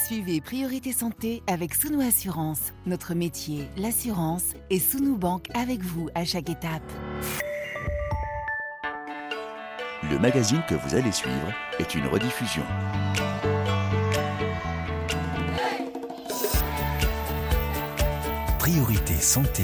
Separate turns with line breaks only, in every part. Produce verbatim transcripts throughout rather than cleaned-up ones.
Suivez Priorité Santé avec Sounou Assurance. Notre métier, l'assurance, et Sounou Banque avec vous à chaque étape.
Le magazine que vous allez suivre est une rediffusion.
Priorité Santé.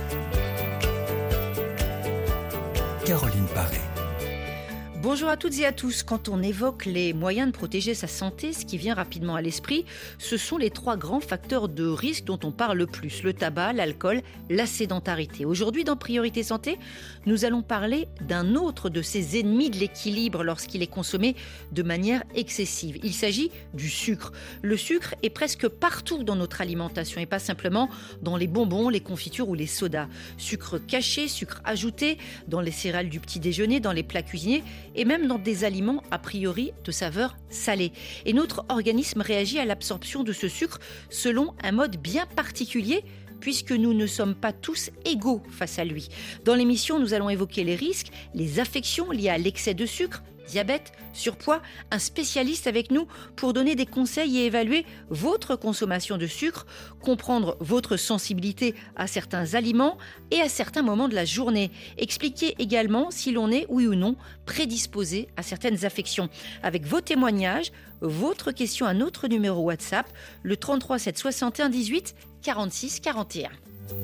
Caroline Paré.
Bonjour à toutes et à tous. Quand on évoque les moyens de protéger sa santé, ce qui vient rapidement à l'esprit, ce sont les trois grands facteurs de risque dont on parle le plus. Le tabac, l'alcool, la sédentarité. Aujourd'hui, dans Priorité Santé, nous allons parler d'un autre de ces ennemis de l'équilibre lorsqu'il est consommé de manière excessive. Il s'agit du sucre. Le sucre est presque partout dans notre alimentation et pas simplement dans les bonbons, les confitures ou les sodas. Sucre caché, sucre ajouté dans les céréales du petit déjeuner, dans les plats cuisinés et même dans des aliments a priori de saveur salée. Et notre organisme réagit à l'absorption de ce sucre selon un mode bien particulier, puisque nous ne sommes pas tous égaux face à lui. Dans l'émission, nous allons évoquer les risques, les affections liées à l'excès de sucre, diabète, surpoids, un spécialiste avec nous pour donner des conseils et évaluer votre consommation de sucre, comprendre votre sensibilité à certains aliments et à certains moments de la journée. Expliquer également si l'on est, oui ou non, prédisposé à certaines affections. Avec vos témoignages, votre question à notre numéro WhatsApp, le trente-trois sept soixante et un dix-huit quarante-six quarante et un.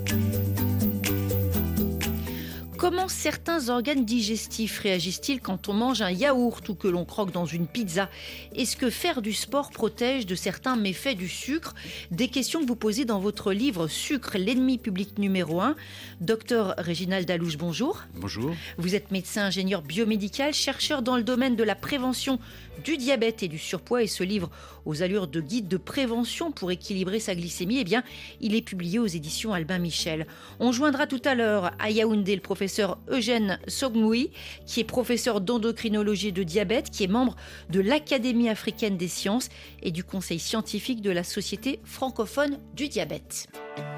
Comment certains organes digestifs réagissent-ils quand on mange un yaourt ou que l'on croque dans une pizza ? Est-ce que faire du sport protège de certains méfaits du sucre ? Des questions que vous posez dans votre livre « Sucre, l'ennemi public numéro un ». Docteur Réginald Allouche, bonjour.
Bonjour.
Vous êtes médecin ingénieur biomédical, chercheur dans le domaine de la prévention du diabète et du surpoids, et ce livre aux allures de guide de prévention pour équilibrer sa glycémie, eh bien, il est publié aux éditions Albin Michel. On joindra tout à l'heure à Yaoundé le professeur Eugène Sogmoui, qui est professeur d'endocrinologie et de diabète, qui est membre de l'Académie africaine des sciences et du conseil scientifique de la Société francophone du diabète.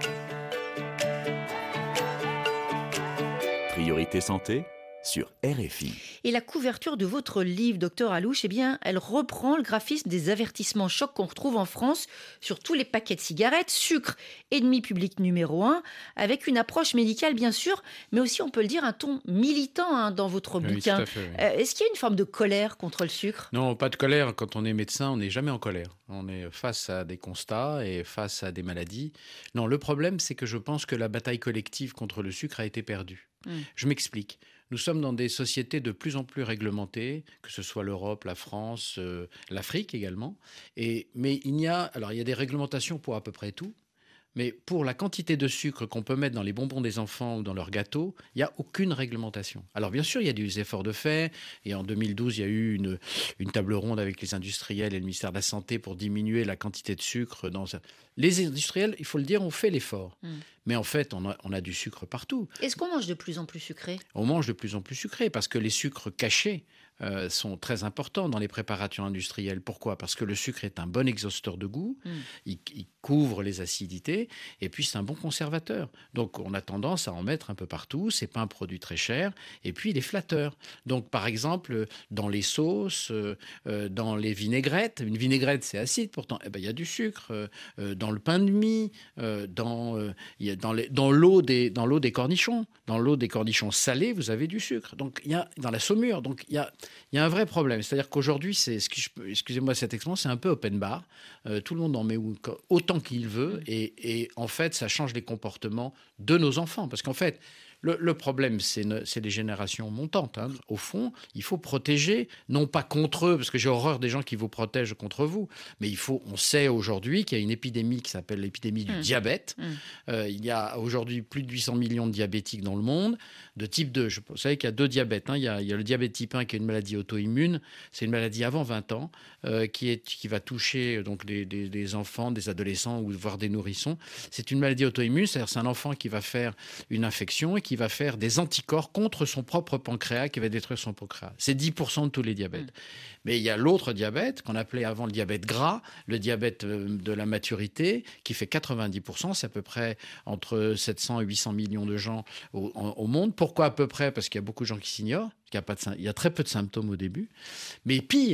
Priorité Santé sur R F I.
Et la couverture de votre livre, docteur Allouche, eh bien, elle reprend le graphisme des avertissements chocs qu'on retrouve en France sur tous les paquets de cigarettes. Sucre, ennemi public numéro un, avec une approche médicale bien sûr, mais aussi, on peut le dire, un ton militant hein, dans votre
oui,
bouquin.
tout à fait, oui.
euh, Est-ce qu'il y a une forme de colère contre le sucre ?
Non, pas de colère. Quand on est médecin, on n'est jamais en colère. On est face à des constats et face à des maladies. Non, le problème, c'est que je pense que la bataille collective contre le sucre a été perdue. Mmh. Je m'explique. Nous sommes dans des sociétés de plus en plus réglementées, que ce soit l'Europe, la France, euh, l'Afrique également. Et, mais il y a, alors il y a des réglementations pour à peu près tout. Mais pour la quantité de sucre qu'on peut mettre dans les bonbons des enfants ou dans leurs gâteaux, il n'y a aucune réglementation. Alors bien sûr, il y a des efforts de fait. Et en deux mille douze, il y a eu une, une table ronde avec les industriels et le ministère de la Santé pour diminuer la quantité de sucre. Dans... Les industriels, il faut le dire, ont fait l'effort. Mmh. Mais en fait, on a, on a du sucre partout.
Est-ce qu'on mange de plus en plus sucré ?
On mange de plus en plus sucré parce que les sucres cachés euh, sont très importants dans les préparations industrielles. Pourquoi ? Parce que le sucre est un bon exhausteur de goût, mmh. il, il couvre les acidités et puis c'est un bon conservateur. Donc on a tendance à en mettre un peu partout, c'est pas un produit très cher et puis il est flatteur. Donc par exemple, dans les sauces, euh, dans les vinaigrettes, une vinaigrette c'est acide pourtant, eh ben, il y a du sucre. Euh, dans le pain de mie, euh, dans, euh, il y a dans, les, dans, l'eau des, dans l'eau des cornichons, dans l'eau des cornichons salés, vous avez du sucre. Donc il y a dans la saumure, donc il y a Il y a un vrai problème, c'est-à-dire qu'aujourd'hui, c'est, ce que je, excusez-moi cette expression, c'est un peu open bar. Euh, tout le monde en met autant qu'il veut et, et en fait, ça change les comportements de nos enfants. Parce qu'en fait, le, le problème, c'est, ne, c'est les générations montantes. Hein. Au fond, il faut protéger, non pas contre eux, parce que j'ai horreur des gens qui vous protègent contre vous, mais il faut, on sait aujourd'hui qu'il y a une épidémie qui s'appelle l'épidémie du mmh. diabète. Mmh. Euh, il y a aujourd'hui plus de huit cents millions de diabétiques dans le monde, de type deux. Je, vous savez qu'il y a deux diabètes. Hein. Il, y a, il y a le diabète type un qui est une maladie auto-immune. C'est une maladie avant vingt ans euh, qui, est, qui va toucher donc, des, des, des enfants, des adolescents ou voire des nourrissons. C'est une maladie auto-immune, c'est-à-dire c'est un enfant qui va faire une infection et qui va faire des anticorps contre son propre pancréas, qui va détruire son pancréas. C'est dix pour cent de tous les diabètes. Mmh. Mais il y a l'autre diabète, qu'on appelait avant le diabète gras, le diabète de la maturité, qui fait quatre-vingt-dix pour cent. C'est à peu près entre sept cents et huit cents millions de gens au, au monde. Pourquoi à peu près ? Parce qu'il y a beaucoup de gens qui s'ignorent. Il y a, pas de, il y a très peu de symptômes au début. Mais pire,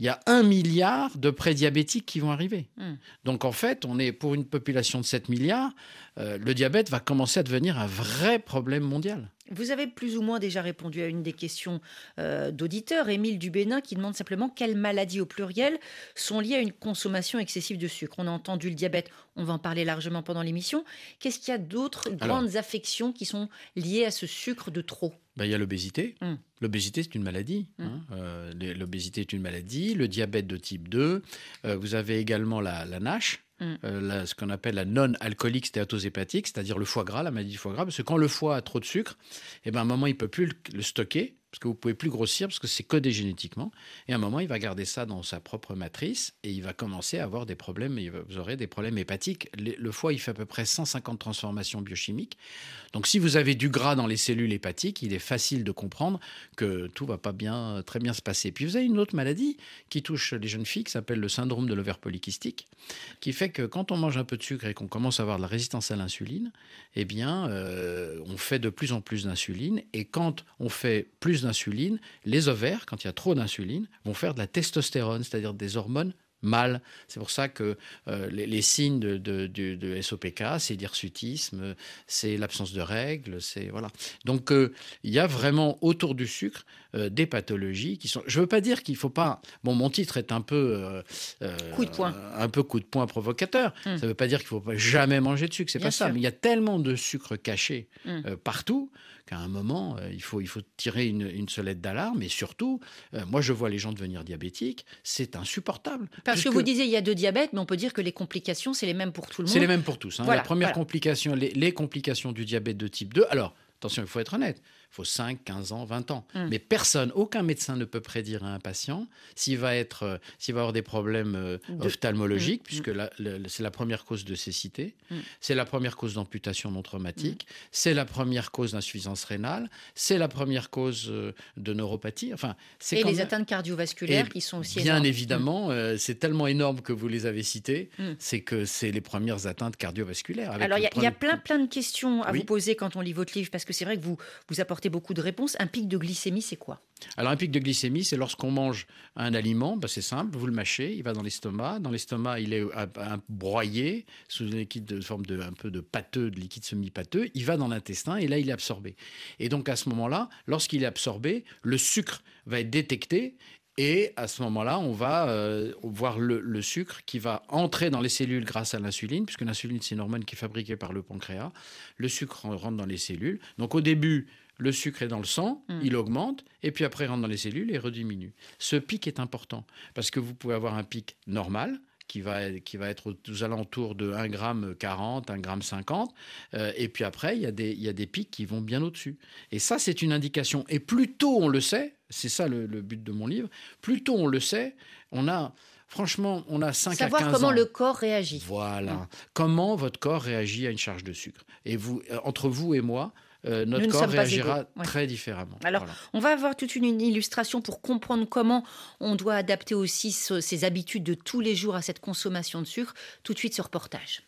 il y a un milliard de prédiabétiques qui vont arriver.
Mmh.
Donc en fait, on est pour une population de sept milliards, euh, le diabète va commencer à devenir un vrai problème mondial.
Vous avez plus ou moins déjà répondu à une des questions euh, d'auditeurs, Émile Dubénin, qui demande simplement quelles maladies au pluriel sont liées à une consommation excessive de sucre. On a entendu le diabète, on va en parler largement pendant l'émission. Qu'est-ce qu'il y a d'autres grandes Alors, affections qui sont liées à ce sucre de trop ?
Ben, il y a l'obésité.
Mmh.
L'obésité, c'est une maladie. Mmh. Hein. Euh, l'obésité est une maladie. Le diabète de type deux. Euh, vous avez également la, la NASH. Mmh. Euh, la, ce qu'on appelle la non-alcoolique stéatose-hépatique, c'est-à-dire le foie gras, la maladie du foie gras, parce que quand le foie a trop de sucre, eh ben, à un moment, il ne peut plus le, le stocker, parce que vous ne pouvez plus grossir, parce que c'est codé génétiquement, et à un moment, il va garder ça dans sa propre matrice, et il va commencer à avoir des problèmes, et vous aurez des problèmes hépatiques. Le, le foie, il fait à peu près cent cinquante transformations biochimiques, donc si vous avez du gras dans les cellules hépatiques, il est facile de comprendre que tout ne va pas bien, très bien se passer. Puis vous avez une autre maladie qui touche les jeunes filles, qui s'appelle le syndrome de l'ovaire polykystique, qui fait que quand on mange un peu de sucre et qu'on commence à avoir de la résistance à l'insuline, eh bien, euh, on fait de plus en plus d'insuline. Et quand on fait plus d'insuline, les ovaires, quand il y a trop d'insuline, vont faire de la testostérone, c'est-à-dire des hormones mâles. C'est pour ça que euh, les, les signes de, de, de, de S O P K, c'est l'hirsutisme, c'est l'absence de règles, c'est voilà. Donc euh, il y a vraiment autour du sucre euh, des pathologies qui sont. Je veux pas dire qu'il faut pas. Bon, mon titre est un peu euh,
coup de poing,
un peu coup de poing provocateur. Mmh. Ça veut pas dire qu'il faut pas jamais manger de sucre, c'est
Bien
pas
sûr.
ça. Mais il y a tellement de sucre caché mmh. euh, partout. qu'à un moment, euh, il, faut, il faut tirer une, une sonnette d'alarme. Et surtout, euh, moi, je vois les gens devenir diabétiques. C'est insupportable.
Parce
Puisque...
que vous disiez, il y a deux diabètes, mais on peut dire que les complications, c'est les mêmes pour tout le monde.
C'est les mêmes pour tous. Hein.
Voilà,
La première
voilà.
complication, les, les complications du diabète de type deux. Alors, attention, il faut être honnête. Il faut cinq, quinze ans, vingt ans. Mmh. Mais personne, aucun médecin ne peut prédire à un patient s'il va, être, euh, s'il va avoir des problèmes euh, de... ophtalmologiques, mmh. puisque la, la, c'est la première cause de cécité, mmh. c'est la première cause d'amputation non traumatique, mmh. c'est la première cause d'insuffisance rénale, c'est la première cause euh, de neuropathie. Enfin, c'est
Et
quand
les
même...
atteintes cardiovasculaires
Et
qui sont aussi
bien
énormes.
évidemment, mmh. euh, c'est tellement énorme que vous les avez citées, mmh. c'est que c'est les premières atteintes cardiovasculaires. Avec
Alors, il y,
premier...
y a plein, plein de questions à
oui.
vous poser quand on lit votre livre, parce que c'est vrai que vous, vous apportez beaucoup de réponses. Un pic de glycémie, c'est quoi ?
Alors, un pic de glycémie, c'est lorsqu'on mange un aliment, ben c'est simple, vous le mâchez, il va dans l'estomac. Dans l'estomac, il est un, un broyé sous une liquide de forme de un peu de pâteux, de liquide semi-pâteux. Il va dans l'intestin et là, il est absorbé. Et donc, à ce moment-là, lorsqu'il est absorbé, le sucre va être détecté. Et à ce moment-là, on va euh, voir le, le sucre qui va entrer dans les cellules grâce à l'insuline, puisque l'insuline, c'est une hormone qui est fabriquée par le pancréas. Le sucre rentre dans les cellules. Donc, au début, le sucre est dans le sang, mmh. il augmente, et puis après, il rentre dans les cellules et rediminue. Ce pic est important, parce que vous pouvez avoir un pic normal, qui va, qui va être aux alentours de un virgule quarante, un virgule cinquante. Euh, et puis après, il y a des, il y a des pics qui vont bien au-dessus. Et ça, c'est une indication. Et plus tôt on le sait, c'est ça le, le but de mon livre, plus tôt on le sait, on a... Franchement, on a cinq à quinze ans.
Savoir comment le corps réagit.
Voilà.
Mmh.
Comment votre corps réagit à une charge de sucre. Et vous, entre vous et moi, Euh, notre
Nous
corps
ne
réagira
ouais.
très différemment.
Alors,
voilà.
on va avoir toute une illustration pour comprendre comment on doit adapter aussi ce, ses habitudes de tous les jours à cette consommation de sucre. Tout de suite, ce reportage.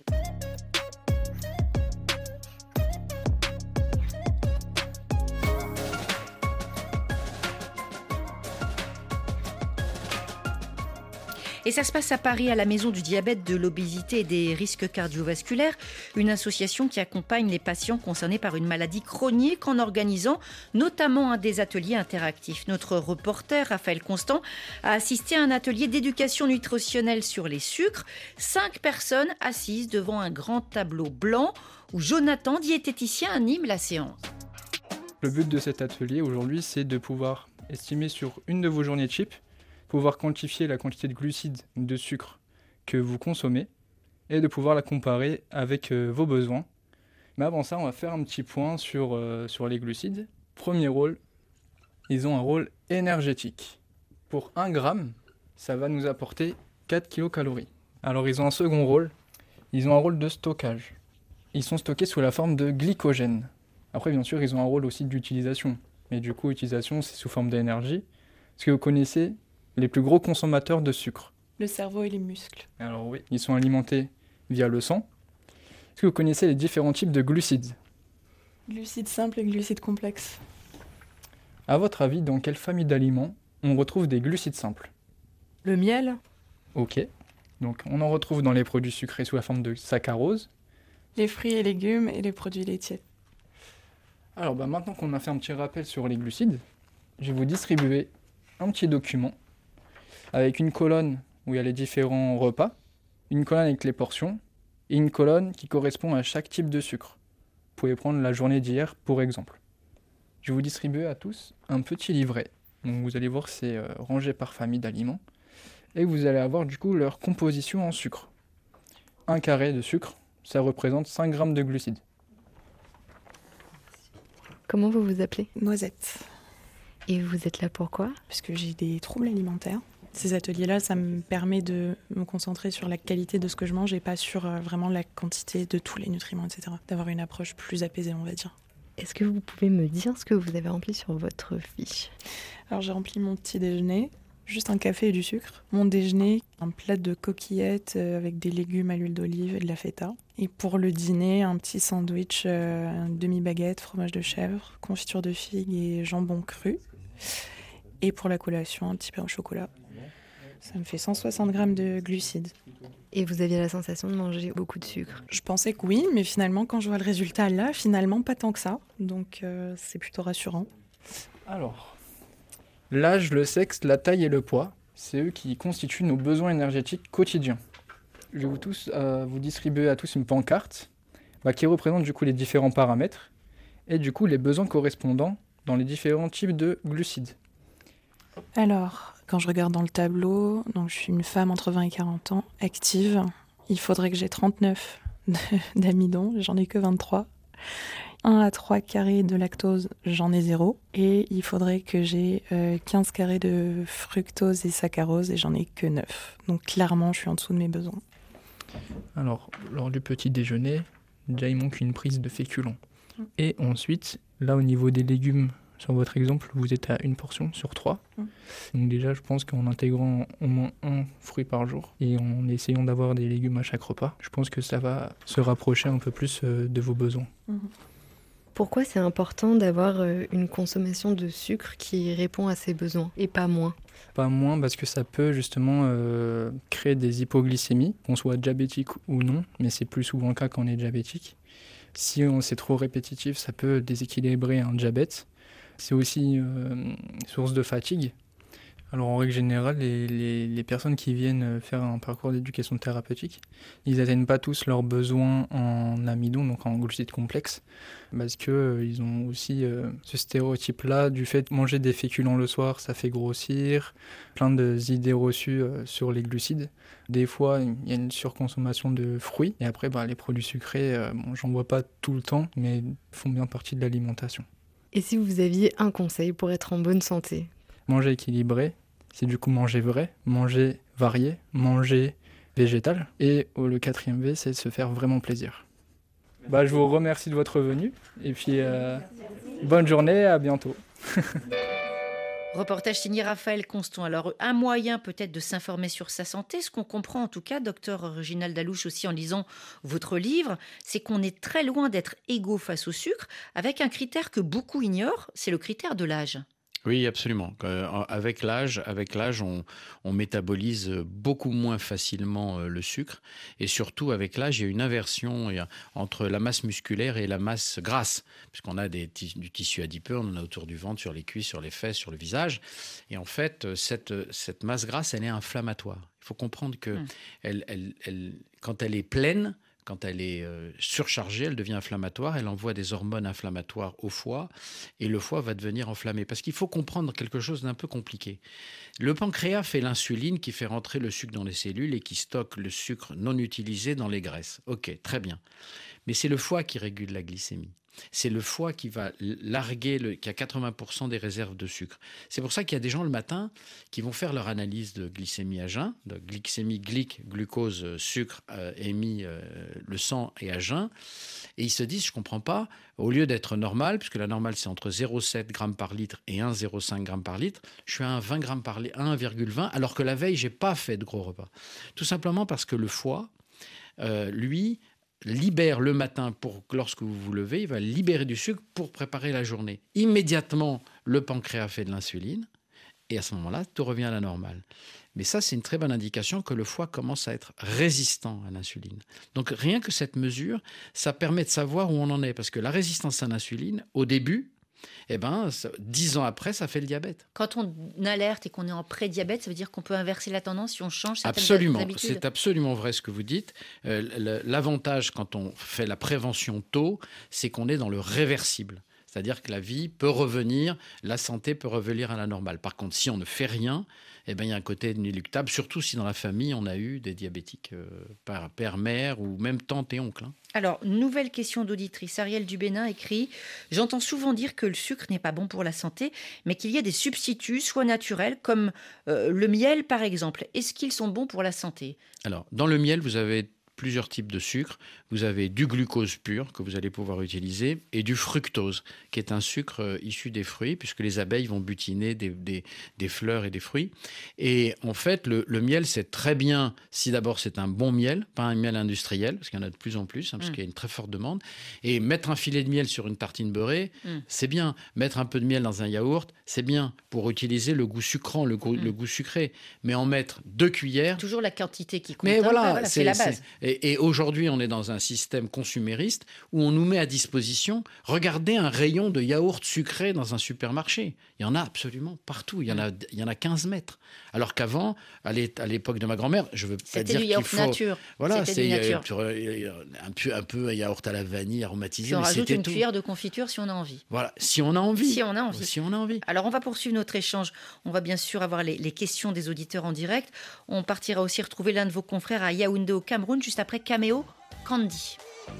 Et ça se passe à Paris, à la Maison du diabète, de l'obésité et des risques cardiovasculaires, une association qui accompagne les patients concernés par une maladie chronique en organisant notamment un des ateliers interactifs. Notre reporter, Raphaël Constant, a assisté à un atelier d'éducation nutritionnelle sur les sucres. Cinq personnes assises devant un grand tableau blanc où Jonathan, diététicien, anime la séance.
Le but de cet atelier aujourd'hui, c'est de pouvoir estimer sur une de vos journées type, pouvoir quantifier la quantité de glucides, de sucre que vous consommez et de pouvoir la comparer avec euh, vos besoins. Mais avant ça, on va faire un petit point sur, euh, sur les glucides. Premier rôle, ils ont un rôle énergétique. Pour un gramme, ça va nous apporter quatre kilocalories. Alors ils ont un second rôle, ils ont un rôle de stockage. Ils sont stockés sous la forme de glycogène. Après, bien sûr, ils ont un rôle aussi d'utilisation. Mais du coup, utilisation, c'est sous forme d'énergie. Est-ce que vous connaissez les plus gros consommateurs de sucre?
Le cerveau et les muscles.
Alors oui, ils sont alimentés via le sang. Est-ce que vous connaissez les différents types de glucides?
Glucides simples et glucides complexes.
À votre avis, dans quelle famille d'aliments on retrouve des glucides simples?
Le miel,
Ok. Donc on en retrouve dans les produits sucrés sous la forme de saccharose.
les fruits et légumes et les produits laitiers.
Alors bah, maintenant qu'on a fait un petit rappel sur les glucides, je vais vous distribuer un petit document avec une colonne où il y a les différents repas, une colonne avec les portions et une colonne qui correspond à chaque type de sucre. Vous pouvez prendre la journée d'hier pour exemple. Je vais vous distribuer à tous un petit livret. Donc vous allez voir, c'est euh, rangé par famille d'aliments. Et vous allez avoir du coup leur composition en sucre. Un carré de sucre, ça représente cinq grammes de glucides.
Comment vous vous appelez?
Noisette,
Et vous êtes là pourquoi?
parce que j'ai des troubles alimentaires. Ces ateliers-là, ça me permet de me concentrer sur la qualité de ce que je mange et pas sur euh, vraiment la quantité de tous les nutriments, et cetera. D'avoir une approche plus apaisée, on va dire.
Est-ce que vous pouvez me dire ce que vous avez rempli sur votre fiche?
Alors j'ai rempli mon petit déjeuner, juste un café et du sucre. Mon déjeuner, un plat de coquillettes euh, avec des légumes à l'huile d'olive et de la feta. Et pour le dîner, un petit sandwich, euh, un demi-baguette, fromage de chèvre, confiture de figues et jambon cru. Et pour la collation, un petit pain au chocolat. Ça me fait cent soixante grammes de glucides.
Et vous aviez la sensation de manger beaucoup de sucre?
Je pensais que oui, mais finalement, quand je vois le résultat là, finalement, pas tant que ça. Donc euh, c'est plutôt rassurant.
Alors, l'âge, le sexe, la taille et le poids, c'est eux qui constituent nos besoins énergétiques quotidiens. Je vais vous, tous, euh, vous distribuer à tous une pancarte bah, qui représente du coup les différents paramètres et du coup les besoins correspondants dans les différents types de glucides.
Alors, quand je regarde dans le tableau, donc je suis une femme entre vingt et quarante ans, active. Il faudrait que j'ai trente-neuf de- d'amidon, j'en ai que vingt-trois. un à trois carrés de lactose, j'en ai zéro. Et il faudrait que j'ai euh, quinze carrés de fructose et saccharose et j'en ai que neuf. Donc clairement, je suis en dessous de mes besoins.
Alors, lors du petit déjeuner, déjà il manque une prise de féculents. Et ensuite, là au niveau des légumes, sur votre exemple, vous êtes à une portion sur trois.
Mm.
Donc déjà, je pense qu'en intégrant au moins un fruit par jour et en essayant d'avoir des légumes à chaque repas, je pense que ça va se rapprocher un peu plus euh, de vos besoins.
Pourquoi c'est important d'avoir euh, une consommation de sucre qui répond à ses besoins et pas moins?
Pas moins parce que ça peut justement euh, créer des hypoglycémies, qu'on soit diabétique ou non, mais c'est plus souvent le cas quand on est diabétique. Si on, c'est trop répétitif, ça peut déséquilibrer un diabète. C'est aussi euh, source de fatigue. Alors en règle générale, les, les, les personnes qui viennent faire un parcours d'éducation thérapeutique, ils n'atteignent pas tous leurs besoins en amidon, donc en glucides complexes, parce qu'ils euh, ont aussi euh, ce stéréotype-là du fait de manger des féculents le soir, ça fait grossir, plein d'idées reçues euh, sur les glucides. Des fois, il y a une surconsommation de fruits, et après, bah, les produits sucrés, euh, bon, j'en vois pas tout le temps, mais font bien partie de l'alimentation.
Et si vous aviez un conseil pour être en bonne santé?
Manger équilibré, c'est du coup manger vrai, manger varié, manger végétal. Et oh, le quatrième V, c'est se faire vraiment plaisir. Bah, je vous remercie de votre venue. Et puis, euh, bonne journée, à bientôt.
Reportage signé Raphaël Constant. Alors, un moyen peut-être de s'informer sur sa santé, ce qu'on comprend en tout cas, docteur Reginald Dalouche aussi en lisant votre livre, c'est qu'on est très loin d'être égaux face au sucre, avec un critère que beaucoup ignorent, c'est le critère de l'âge.
Oui, absolument. Euh, avec l'âge, avec l'âge, on, on métabolise beaucoup moins facilement euh, le sucre, et surtout avec l'âge, il y a une inversion il y a, entre la masse musculaire et la masse grasse, puisqu'on a des, du tissu adipeux, on en a autour du ventre, sur les cuisses, sur les fesses, sur le visage, et en fait, cette, cette masse grasse, elle est inflammatoire. Il faut comprendre que mmh. elle, elle, elle, quand elle est pleine, quand elle est euh, surchargée, elle devient inflammatoire, elle envoie des hormones inflammatoires au foie et le foie va devenir enflammé. Parce qu'il faut comprendre quelque chose d'un peu compliqué. Le pancréas fait l'insuline qui fait rentrer le sucre dans les cellules et qui stocke le sucre non utilisé dans les graisses. Ok, très bien. Mais c'est le foie qui régule la glycémie. C'est le foie qui va larguer, le, qui a quatre-vingts pour cent des réserves de sucre. C'est pour ça qu'il y a des gens le matin qui vont faire leur analyse de glycémie à jeun, de glycémie, glyc, glucose, sucre euh, émis, euh, le sang et à jeun. Et ils se disent, je ne comprends pas, au lieu d'être normal, puisque la normale c'est entre zéro virgule sept grammes par litre et un virgule zéro cinq grammes par litre, je suis à un vingt grammes par litre, un virgule vingt, alors que la veille, je n'ai pas fait de gros repas. Tout simplement parce que le foie, euh, lui, libère le matin, pour, lorsque vous vous levez, il va libérer du sucre pour préparer la journée. Immédiatement, le pancréas fait de l'insuline Et à ce moment-là, tout revient à la normale. Mais ça, c'est une très bonne indication que le foie commence à être résistant à l'insuline. Donc rien que cette mesure, ça permet de savoir où on en est. Parce que la résistance à l'insuline, au début, eh ben, dix ans après, ça fait le diabète.
Quand on alerte et qu'on est en pré-diabète, ça veut dire qu'on peut inverser la tendance si on change certaines
absolument,
habitudes.
C'est absolument vrai ce que vous dites. Euh, l'avantage quand on fait la prévention tôt, c'est qu'on est dans le réversible. C'est-à-dire que la vie peut revenir, la santé peut revenir à la normale. Par contre, si on ne fait rien, eh ben, il y a un côté inéluctable, surtout si dans la famille, on a eu des diabétiques euh, par père, mère ou même tante et oncle. Hein.
Alors, nouvelle question d'auditrice. Ariel Dubénin écrit « J'entends souvent dire que le sucre n'est pas bon pour la santé, mais qu'il y a des substituts, soit naturels, comme euh, le miel par exemple. Est-ce qu'ils sont bons pour la santé ?»
Alors, dans le miel, vous avez plusieurs types de sucre. Vous avez du glucose pur que vous allez pouvoir utiliser et du fructose, qui est un sucre euh, issu des fruits, puisque les abeilles vont butiner des, des, des fleurs et des fruits. Et en fait, le, le miel, c'est très bien si d'abord c'est un bon miel, pas un miel industriel, parce qu'il y en a de plus en plus, hein, parce mmh. qu'il y a une très forte demande. Et mettre un filet de miel sur une tartine beurrée, mmh. c'est bien. Mettre un peu de miel dans un yaourt, c'est bien pour utiliser le goût sucrant, le goût, mmh. le goût sucré. Mais en mettre deux cuillères...
Toujours la quantité qui compte.
Mais voilà,
voilà, voilà, c'est, c'est la base.
Et, et aujourd'hui, on est dans un système consumériste où on nous met à disposition, regardez un rayon de yaourt sucré dans un supermarché. Il y en a absolument partout. Il y en a, il y en a quinze mètres. Alors qu'avant, à l'époque de ma grand-mère, je veux pas dire qu'il faut...
C'était du yaourt nature.
Voilà,
c'est
nature. un peu, un peu un yaourt à la vanille aromatisé.
Puis on
mais
rajoute une
tout.
cuillère de confiture si on a envie.
Voilà, si on a envie.
Si on a envie.
Si on a envie.
Alors on va poursuivre notre échange. On va bien sûr avoir les, les questions des auditeurs en direct. On partira aussi retrouver l'un de vos confrères à Yaoundé au Cameroun, juste après Caméo, Candy.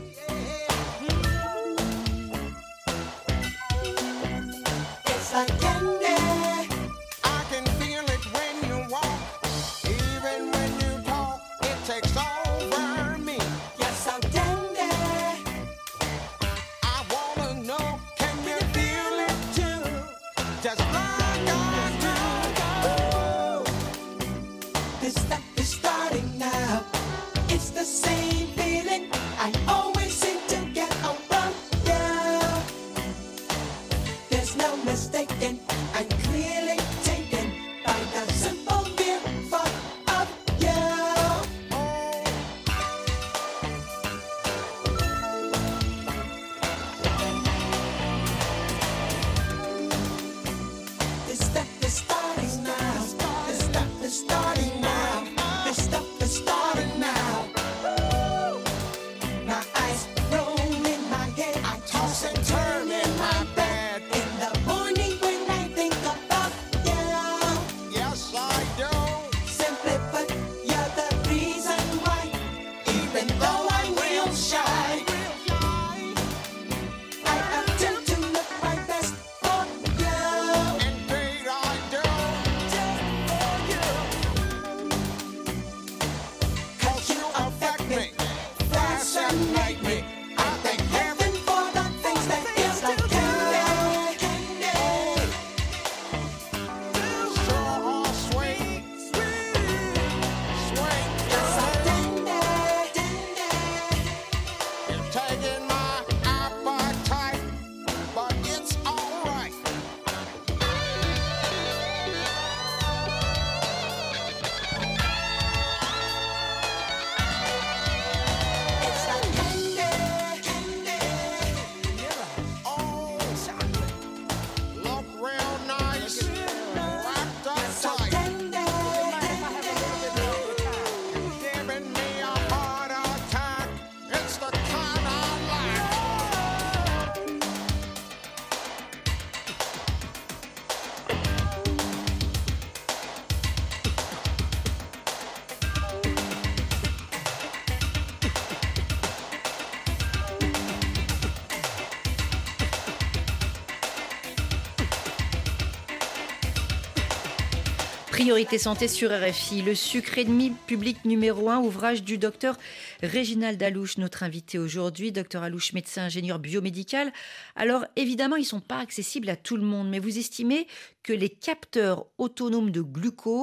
Priorité santé sur R F I, le sucre ennemi public numéro un, ouvrage du docteur Réginald Allouche, notre invité aujourd'hui. Docteur Allouche, médecin ingénieur biomédical. Alors évidemment, ils ne sont pas accessibles à tout le monde, mais vous estimez que les capteurs autonomes de glucose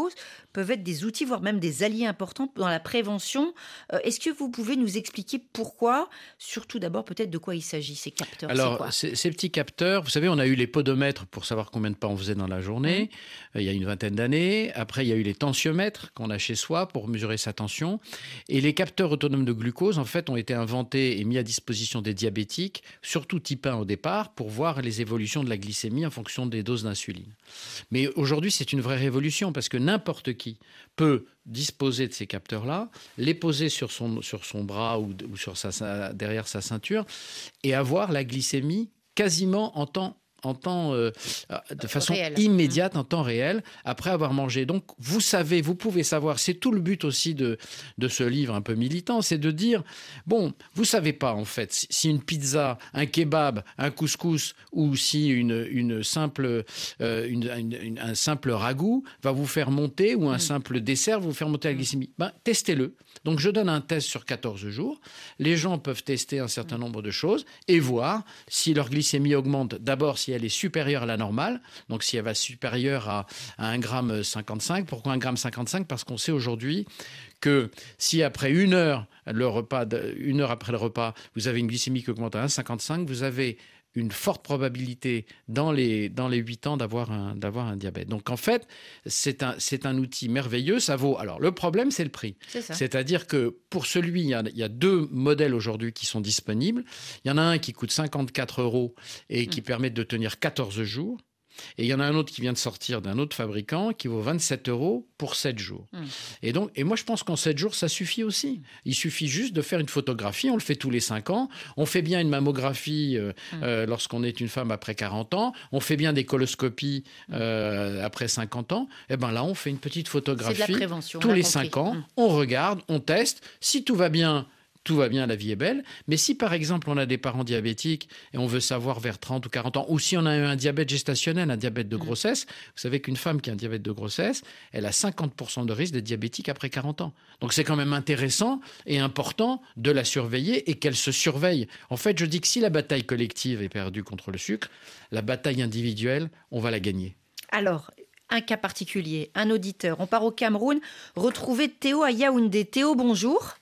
peuvent être des outils, voire même des alliés importants dans la prévention. Euh, est-ce que vous pouvez nous expliquer pourquoi? Surtout d'abord peut-être de quoi il s'agit, ces capteurs.
Alors,
c'est quoi
ces, ces petits capteurs, vous savez, on a eu les podomètres pour savoir combien de pas on faisait dans la journée, mmh. euh, il y a une vingtaine d'années. Après, il y a eu les tensiomètres qu'on a chez soi pour mesurer sa tension. Et les capteurs autonomes de glucose, en fait, ont été inventés et mis à disposition des diabétiques, surtout type un au départ, pour voir les évolutions de la glycémie en fonction des doses d'insuline. Mais aujourd'hui, c'est une vraie révolution parce que n'importe qui peut disposer de ces capteurs-là, les poser sur son, sur son bras ou, ou sur sa, sa, derrière sa ceinture et avoir la glycémie quasiment en temps en temps, euh, de façon
réel.
immédiate, en temps réel, après avoir mangé. Donc, vous savez, vous pouvez savoir, c'est tout le but aussi de, de ce livre un peu militant, c'est de dire, bon, vous savez pas, en fait, si, si une pizza, un kebab, un couscous, ou si une, une simple, euh, une, une, une, un simple ragoût va vous faire monter, ou un mmh. simple dessert va vous faire monter la glycémie. Ben, testez-le. Donc, je donne un test sur quatorze jours. Les gens peuvent tester un certain mmh. nombre de choses et voir si leur glycémie augmente. D'abord, si elle est supérieure à la normale, donc si elle va supérieure à, à un gramme cinquante-cinq. Pourquoi un gramme cinquante-cinq? Parce qu'on sait aujourd'hui que si après une heure, le repas de, une heure après le repas, vous avez une glycémie qui augmente à un virgule cinquante-cinq, vous avez une forte probabilité dans les, dans les huit ans d'avoir un, d'avoir un diabète. Donc en fait, c'est un, c'est un outil merveilleux. Ça vaut. Alors le problème, c'est le prix.
C'est ça.
C'est-à-dire que pour celui, il y a, il y a deux modèles aujourd'hui qui sont disponibles. Il y en a un qui coûte cinquante-quatre euros et qui mmh. permet de tenir quatorze jours. Et il y en a un autre qui vient de sortir d'un autre fabricant qui vaut vingt-sept euros pour sept jours. Mmh. Et, donc, et moi, je pense qu'en sept jours, ça suffit aussi. Il suffit juste de faire une photographie. On le fait tous les cinq ans. On fait bien une mammographie euh, mmh. euh, lorsqu'on est une femme après quarante ans. On fait bien des coloscopies euh, après cinquante ans. Et bien là, on fait une petite photographie.
C'est de la prévention,
tous les cinq ans. Mmh. On regarde, on teste. Si tout va bien... Tout va bien, la vie est belle. Mais si, par exemple, on a des parents diabétiques et on veut savoir vers trente ou quarante ans, ou si on a eu un diabète gestationnel, un diabète de grossesse, mmh. vous savez qu'une femme qui a un diabète de grossesse, elle a cinquante pour cent de risque d'être diabétique après quarante ans. Donc, c'est quand même intéressant et important de la surveiller et qu'elle se surveille. En fait, je dis que si la bataille collective est perdue contre le sucre, la bataille individuelle, on va la gagner.
Alors... un cas particulier, un auditeur. On part au Cameroun, retrouver Théo à Yaoundé. Théo, bonjour.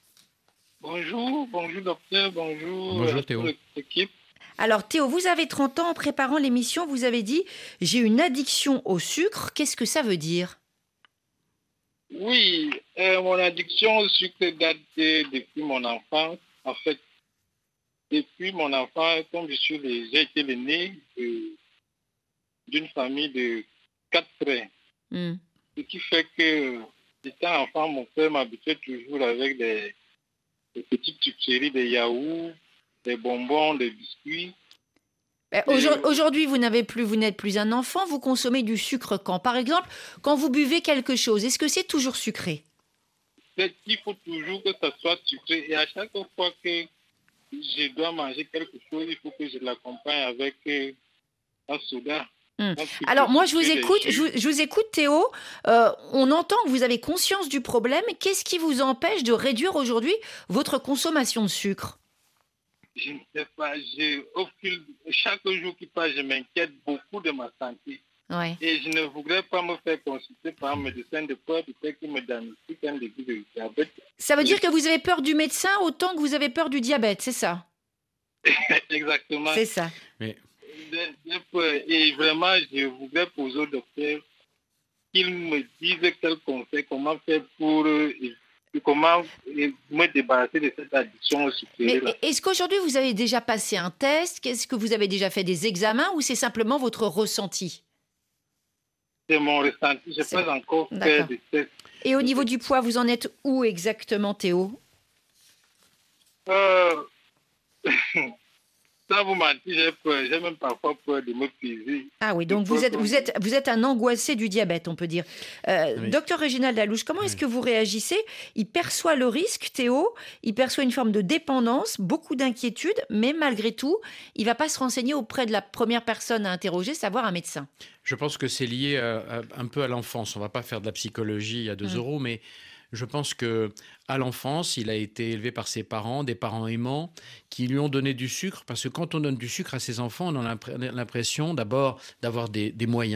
Bonjour, bonjour docteur, bonjour,
bonjour Théo.
L'équipe.
Alors Théo, vous avez trente ans, en préparant l'émission, vous avez dit « j'ai une addiction au sucre ». Qu'est-ce que ça veut dire?
Oui, euh, mon addiction au sucre date de, depuis mon enfance. En fait, depuis mon enfance, comme je suis le, j'ai été l'aîné d'une famille de quatre frères. Mm. Ce qui fait que, étant enfant, mon père m'habituait toujours avec des... des petites sucreries, des yaourts, des bonbons, des biscuits.
Ben, aujourd- aujourd'hui, vous n'avez plus, vous n'êtes plus un enfant, vous consommez du sucre quand? Par exemple, quand vous buvez quelque chose, est-ce que c'est toujours sucré?
C'est qu'il faut toujours que ça soit sucré. Et à chaque fois que je dois manger quelque chose, il faut que je l'accompagne avec un soda.
Hum. Alors moi je vous écoute, je vous, je vous écoute Théo, euh, on entend que vous avez conscience du problème. Qu'est-ce qui vous empêche de réduire aujourd'hui votre consommation de sucre?
Je ne sais pas, j'ai, au fil, chaque jour qui passe, je m'inquiète beaucoup de ma santé.
Ouais.
Et je ne voudrais pas me faire consulter par un médecin de peur du fait qu'il me diagnostique un début de diabète.
Ça veut dire que vous avez peur du médecin autant que vous avez peur du diabète, c'est ça?
Exactement.
C'est ça.
Mais...
Et vraiment, je voudrais poser au docteur qu'il me dise quel conseil, comment faire pour comment me débarrasser de cette addiction au sucre.
Mais est-ce qu'aujourd'hui vous avez déjà passé un test? Qu'est-ce que vous avez déjà fait des examens ou c'est simplement votre ressenti?
C'est mon ressenti. Je n'ai pas encore fait des tests.
Et au niveau du poids, vous en êtes où exactement, Théo?
euh... Sans vous mentir, j'ai peur, j'ai même parfois peur de me peser.
Ah oui, donc vous êtes, vous, êtes, vous êtes un angoissé du diabète, on peut dire. Euh, oui. Docteur Réginald Dalouche, comment oui. est-ce que vous réagissez? Il perçoit le risque, Théo, il perçoit une forme de dépendance, beaucoup d'inquiétude, mais malgré tout, il ne va pas se renseigner auprès de la première personne à interroger, savoir un médecin.
Je pense que c'est lié à, à, un peu à l'enfance. On ne va pas faire de la psychologie à deux mmh. euros, mais... Je pense qu'à l'enfance, il a été élevé par ses parents, des parents aimants, qui lui ont donné du sucre. Parce que quand on donne du sucre à ses enfants, on a l'impression d'abord d'avoir des, des moyens.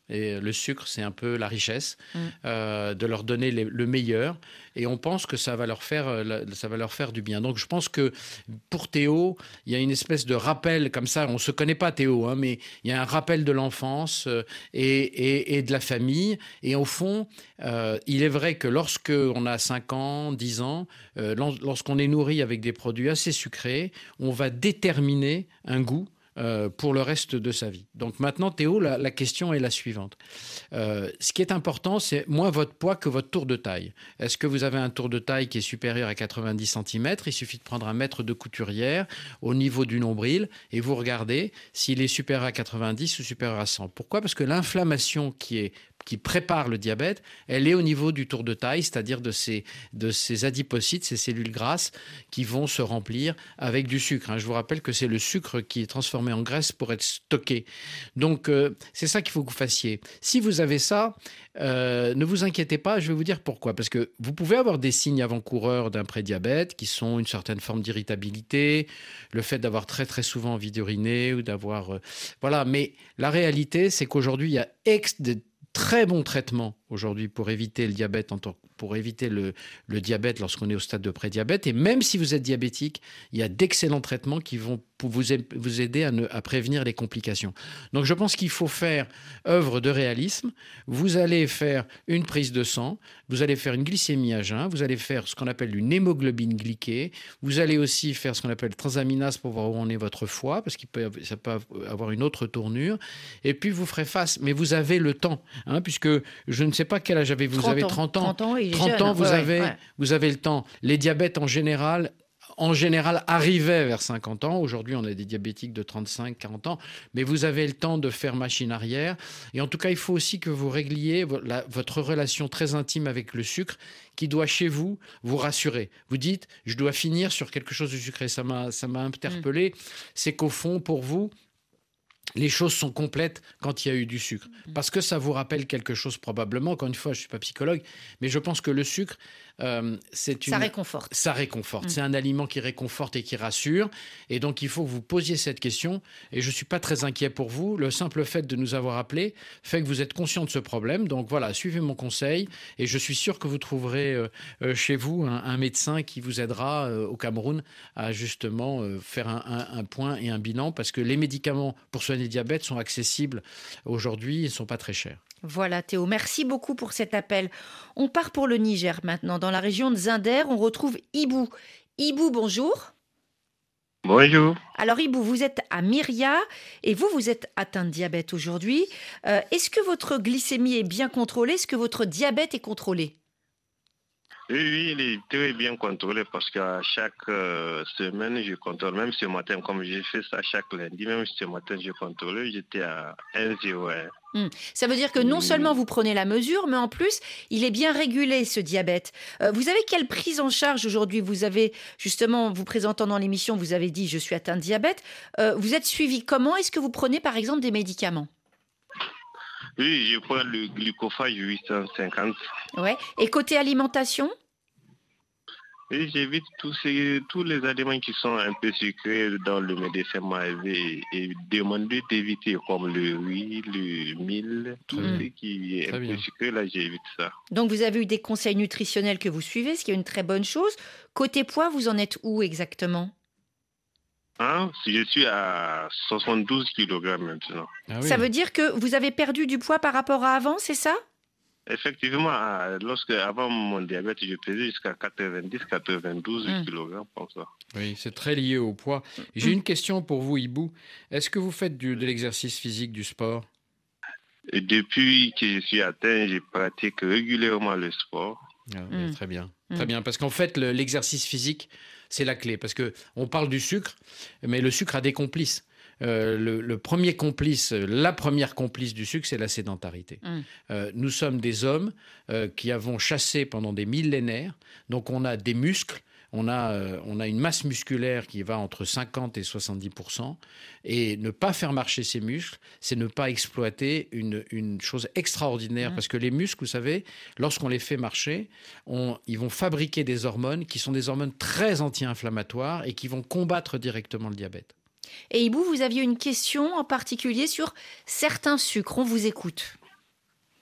Et le sucre, c'est un peu la richesse,
Mm.
euh, de leur donner les- le meilleur. Et on pense que ça va leur faire, euh, ça va leur faire du bien. Donc je pense que pour Théo, il y a une espèce de rappel comme ça. On ne se connaît pas Théo, hein, mais il y a un rappel de l'enfance euh, et, et- et de la famille. Et au fond, euh, il est vrai que lorsque on a cinq ans, dix ans, euh, lors- lorsqu'on est nourri avec des produits assez sucrés, on va déterminer un goût euh, pour le reste de sa vie. Donc maintenant, Théo, la, la question est la suivante. Euh, ce qui est important, c'est moins votre poids que votre tour de taille. Est-ce que vous avez un tour de taille qui est supérieur à quatre-vingt-dix centimètres? Il suffit de prendre un mètre de couturière au niveau du nombril et vous regardez s'il est supérieur à quatre-vingt-dix ou supérieur à cent. Pourquoi? Parce que l'inflammation qui est qui prépare le diabète, elle est au niveau du tour de taille, c'est-à-dire de ces, de ces adipocytes, ces cellules grasses qui vont se remplir avec du sucre. hein. Je vous rappelle que c'est le sucre qui est transformé en graisse pour être stocké. Donc, euh, c'est ça qu'il faut que vous fassiez. Si vous avez ça, euh, ne vous inquiétez pas, je vais vous dire pourquoi. Parce que vous pouvez avoir des signes avant-coureurs d'un prédiabète qui sont une certaine forme d'irritabilité, le fait d'avoir très très souvent envie d'uriner ou d'avoir... euh, voilà, mais la réalité, c'est qu'aujourd'hui, il y a ex de très bons traitements aujourd'hui pour éviter le diabète, en tant- pour éviter le, le diabète lorsqu'on est au stade de prédiabète. Et même si vous êtes diabétique, il y a d'excellents traitements qui vont pour vous, a- vous aider à, ne- à prévenir les complications. Donc je pense qu'il faut faire œuvre de réalisme. Vous allez faire une prise de sang, vous allez faire une glycémie à jeun, vous allez faire ce qu'on appelle une hémoglobine glyquée, vous allez aussi faire ce qu'on appelle transaminase pour voir où en est votre foie, parce que ça peut avoir une autre tournure. Et puis vous ferez face, mais vous avez le temps, hein, puisque je ne sais pas quel âge avez-vous, vous avez trente ans.
trente ans, il est
trente
jeune.
ans, vous,
Ouais,
avez,
ouais.
vous avez le temps. Les diabètes en général, en général arrivaient vers cinquante ans. Aujourd'hui, on a des diabétiques de trente-cinq, quarante ans. Mais vous avez le temps de faire machine arrière. Et en tout cas, il faut aussi que vous régliez vo- la- votre relation très intime avec le sucre qui doit, chez vous, vous rassurer. Vous dites, je dois finir sur quelque chose de sucré. Ça m'a, ça m'a interpellé.
Mm.
C'est qu'au fond, pour vous, les choses sont complètes quand il y a eu du sucre. Parce que ça vous rappelle quelque chose probablement. Encore une fois, je ne suis pas psychologue, mais je pense que le sucre, euh, c'est une...
Ça réconforte.
Ça réconforte.
Mm.
C'est un aliment qui réconforte et qui rassure. Et donc, il faut que vous posiez cette question. Et je ne suis pas très inquiet pour vous. Le simple fait de nous avoir appelés fait que vous êtes conscient de ce problème. Donc voilà, suivez mon conseil. Et je suis sûr que vous trouverez euh, euh, chez vous un, un médecin qui vous aidera euh, au Cameroun à justement euh, faire un, un- un point et un bilan. Parce que les médicaments pour soigner le diabète sont accessibles aujourd'hui. Ils ne sont pas très chers.
Voilà Théo, merci beaucoup pour cet appel. On part pour le Niger maintenant. Dans la région de Zinder, on retrouve Ibou. Ibou, bonjour.
Bonjour.
Alors Ibou, vous êtes à Myria et vous, vous êtes atteint de diabète aujourd'hui. Euh, est-ce que votre glycémie est bien contrôlée? Est-ce que votre diabète est contrôlé?
Oui, oui, il est très bien contrôlé parce qu'à chaque euh, semaine, je contrôle. Même ce matin, comme j'ai fait ça chaque lundi, même ce matin, je contrôle, j'étais à un zéro un.
Hmm. Ça veut dire que non
Mm.
seulement vous prenez la mesure, mais en plus, il est bien régulé, ce diabète. Euh, vous avez quelle prise en charge aujourd'hui? Vous avez, justement, vous présentant dans l'émission, vous avez dit « je suis atteint de diabète Euh, ». Vous êtes suivi comment? Est-ce que vous prenez, par exemple, des médicaments?
Oui, je prends le glucophage huit cent cinquante.
Ouais. Et côté alimentation?
Et j'évite tous, ces, tous les aliments qui sont un peu sucrés dans le médecin m'avait et demandé d'éviter, comme le riz, le mil, tout
Très
ce
bien.
qui est
Très
un
bien.
peu sucré, là j'évite ça.
Donc, vous avez eu des conseils nutritionnels que vous suivez, ce qui est une très bonne chose. Côté poids, vous en êtes où exactement?
Hein? Je suis à soixante-douze kilogrammes maintenant.
Ah oui.
Ça veut dire que vous avez perdu du poids par rapport à avant, c'est ça?
Effectivement, à- lorsque, avant mon diabète, je pesais jusqu'à quatre-vingt-dix à quatre-vingt-douze
Mm.
kilogrammes comme ça.
Oui, c'est très lié au poids. J'ai une question pour vous, Ibou. Est-ce que vous faites du- de l'exercice physique, du sport?
Et depuis que je suis atteint, je pratique régulièrement le sport.
Ah, oui,
Mm.
Très bien,
Mm.
très bien. Parce qu'en fait, le- l'exercice physique, c'est la clé. Parce que on parle du sucre, mais le sucre a des complices. Euh, le, le premier complice, la première complice du sucre, c'est la sédentarité.
Mm.
Euh, nous sommes des hommes euh, qui avons chassé pendant des millénaires, donc on a des muscles. On a, euh, on a une masse musculaire qui va entre cinquante et soixante-dix pour cent. Et ne pas faire marcher ces muscles, c'est ne pas exploiter une, une chose extraordinaire.
Mmh.
Parce que les muscles, vous savez, lorsqu'on les fait marcher, on- ils vont fabriquer des hormones qui sont des hormones très anti-inflammatoires et qui vont combattre directement le diabète.
Et Ibou, vous aviez une question en particulier sur certains sucres. On vous écoute.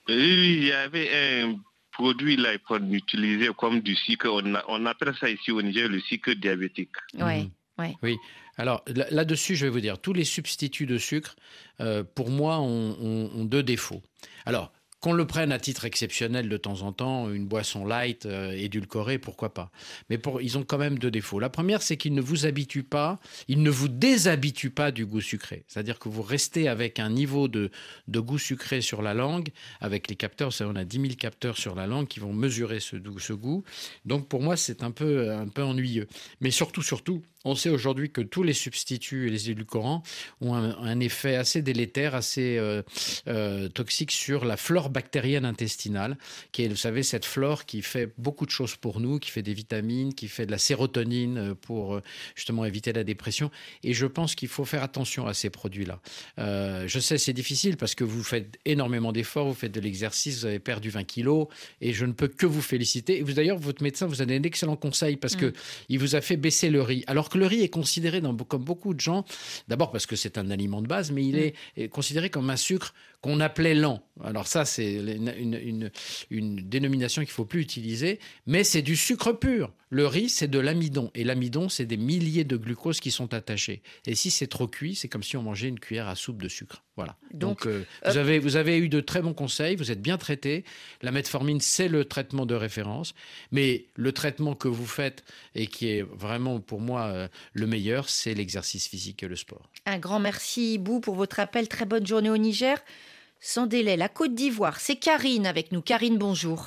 Oui, il y avait un produit là qu'on utilisait comme du sucre. On, a, on appelle ça ici au Niger le sucre diabétique.
Oui, oui.
Oui. Alors là-dessus, je vais vous dire, tous les substituts de sucre, euh, pour moi, ont, ont, ont deux défauts. Alors, qu'on le prenne à titre exceptionnel de temps en temps, une boisson light, euh, édulcorée, pourquoi pas. Mais pour, ils ont quand même deux défauts. La première, c'est qu'ils ne vous habituent pas, ils ne vous déshabituent pas du goût sucré. C'est-à-dire que vous restez avec un niveau de, de goût sucré sur la langue, avec les capteurs, ça, on a dix mille capteurs sur la langue qui vont mesurer ce, ce goût. Donc pour moi, c'est un peu, un peu ennuyeux. Mais surtout, surtout, on sait aujourd'hui que tous les substituts et les édulcorants ont un, un effet assez délétère, assez euh, euh, toxique sur la flore bactérienne intestinale, qui est, vous savez, cette flore qui fait beaucoup de choses pour nous, qui fait des vitamines, qui fait de la sérotonine pour justement éviter la dépression. Et je pense qu'il faut faire attention à ces produits-là. Euh, je sais, c'est difficile parce que vous faites énormément d'efforts, vous faites de l'exercice, vous avez perdu vingt kilos et je ne peux que vous féliciter. Et vous, d'ailleurs, votre médecin vous a donné d'excellents conseils parce mmh. qu'il vous a fait baisser le riz. Alors que le riz est considéré, dans, comme beaucoup de gens, d'abord parce que c'est un aliment de base, mais il est, est considéré comme un sucre qu'on appelait lent. Alors ça, c'est une, une, une, une dénomination qu'il ne faut plus utiliser, mais c'est du sucre pur. Le riz, c'est de l'amidon. Et l'amidon, c'est des milliers de glucoses qui sont attachés. Et si c'est trop cuit, c'est comme si on mangeait une cuillère à soupe de sucre. Voilà. Donc, Donc euh, euh, vous, avez, vous avez eu de très bons conseils, vous êtes bien traité. La metformine, c'est le traitement de référence. Mais le traitement que vous faites, et qui est vraiment pour moi euh, le meilleur, c'est l'exercice physique et le sport.
Un grand merci, Bou, pour votre appel. Très bonne journée au Niger. Sans délai, la Côte d'Ivoire, c'est Karine avec nous. Karine, bonjour.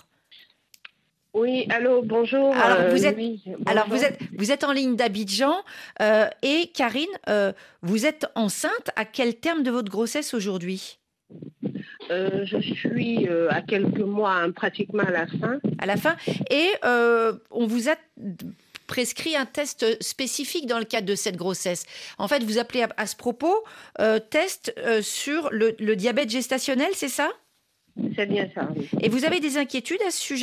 Oui, allô, bonjour.
Alors,
euh,
vous, êtes,
Louise, bonjour.
alors vous, êtes, vous êtes en ligne d'Abidjan euh, et Karine, euh, vous êtes enceinte. À quel terme de votre grossesse aujourd'hui ?
euh, Je suis euh, à quelques mois, hein, pratiquement à la fin.
À la fin. Et euh, on vous a prescrit un test spécifique dans le cadre de cette grossesse. En fait, vous appelez à, à ce propos euh, test euh, sur le, le diabète gestationnel, c'est ça ?
C'est bien ça, oui.
Et vous avez des inquiétudes à ce sujet ?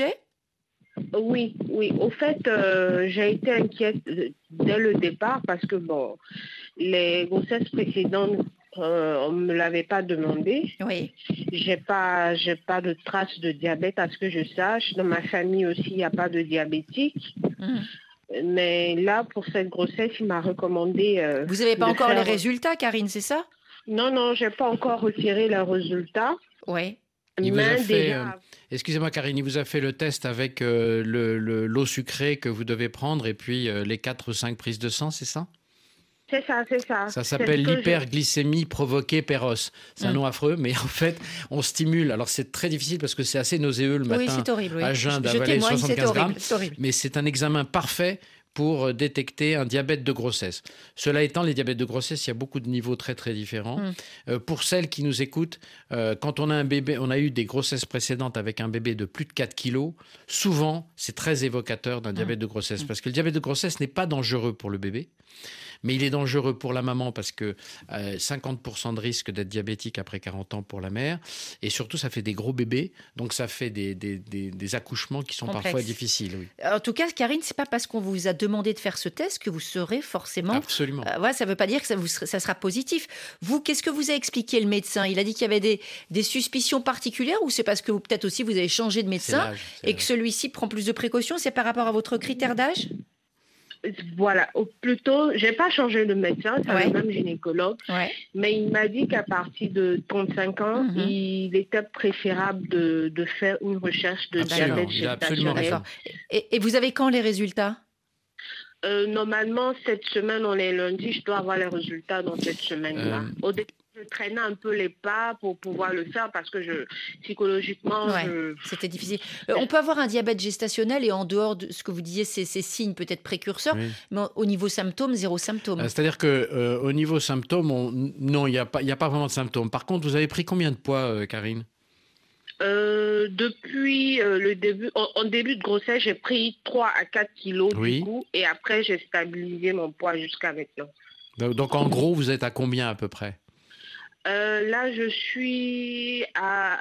Oui, oui. Au fait, euh, j'ai été inquiète dès le départ parce que, bon, les grossesses précédentes, euh, on ne me l'avait pas demandé.
Oui.
J'ai pas, j'ai pas de traces de diabète à ce que je sache. Dans ma famille aussi, il n'y a pas de diabétique. Mmh. Mais là, pour cette grossesse, il m'a recommandé... Euh,
Vous n'avez pas encore
faire...
les résultats, Karine, c'est ça ?
Non, non, je n'ai pas encore retiré les résultats.
Oui.
Il vous a fait, euh, excusez-moi Karine, il vous a fait le test avec euh, le, le, l'eau sucrée que vous devez prendre et puis euh, les quatre ou cinq prises de sang, c'est ça ?
C'est ça, c'est ça.
Ça s'appelle l'hyperglycémie je... provoquée péros. C'est mmh. un nom affreux, mais en fait, on stimule. Alors, c'est très difficile parce que c'est assez nauséeux le matin.
Oui, c'est horrible. Oui.
À jeun
je,
d'avaler
je
soixante-quinze grammes.
C'est horrible.
Mais c'est un examen parfait pour détecter un diabète de grossesse. Cela étant, les diabètes de grossesse, il y a beaucoup de niveaux très, très différents. Mmh. Euh, pour celles qui nous écoutent, euh, quand on a un bébé, on a eu des grossesses précédentes avec un bébé de plus de quatre kilos, souvent, c'est très évocateur d'un diabète mmh. de grossesse. Parce que le diabète de grossesse n'est pas dangereux pour le bébé, mais il est dangereux pour la maman parce que euh, cinquante pour cent de risque d'être diabétique après quarante ans pour la mère. Et surtout, ça fait des gros bébés. Donc, ça fait des, des, des, des accouchements qui sont Complexe. Parfois difficiles. Oui.
En tout cas, Karine, ce n'est pas parce qu'on vous a demandé de faire ce test que vous serez forcément...
Absolument.
Euh, ouais, ça ne veut pas dire que ça, vous, ça sera positif. Vous, qu'est-ce que vous a expliqué le médecin ? Il a dit qu'il y avait des, des suspicions particulières ou c'est parce que vous, peut-être aussi vous avez changé de médecin c'est l'âge, c'est et l'âge. Que celui-ci prend plus de précautions ? C'est par rapport à votre critère d'âge ?
Voilà, ou plutôt, je n'ai pas changé de médecin, c'est
ouais.
le même gynécologue,
ouais.
mais il m'a dit qu'à partir de trente-cinq ans, mm-hmm. il était préférable de, de faire une recherche de
absolument.
diabète gestationnel.
Et, et vous avez quand les résultats ?
euh, Normalement, cette semaine, on est lundi, je dois avoir les résultats dans cette semaine-là. Euh... Au début, je traînais un peu les pas pour pouvoir le faire parce que je, psychologiquement,
ouais,
je...
c'était difficile. Euh, on peut avoir un diabète gestationnel et en dehors de ce que vous disiez, c'est ces signes peut-être précurseurs, oui. mais au niveau symptômes, zéro symptôme.
Euh, c'est-à-dire qu'au euh, niveau symptômes, on... non, il n'y a, a pas vraiment de symptômes. Par contre, vous avez pris combien de poids, euh, Karine ?
Euh, depuis euh, le début, en, en début de grossesse, j'ai pris trois à quatre kilos oui. du coup, et après j'ai stabilisé mon poids jusqu'à maintenant.
Donc, donc en gros, vous êtes à combien à peu près ?
Euh, là, je suis à,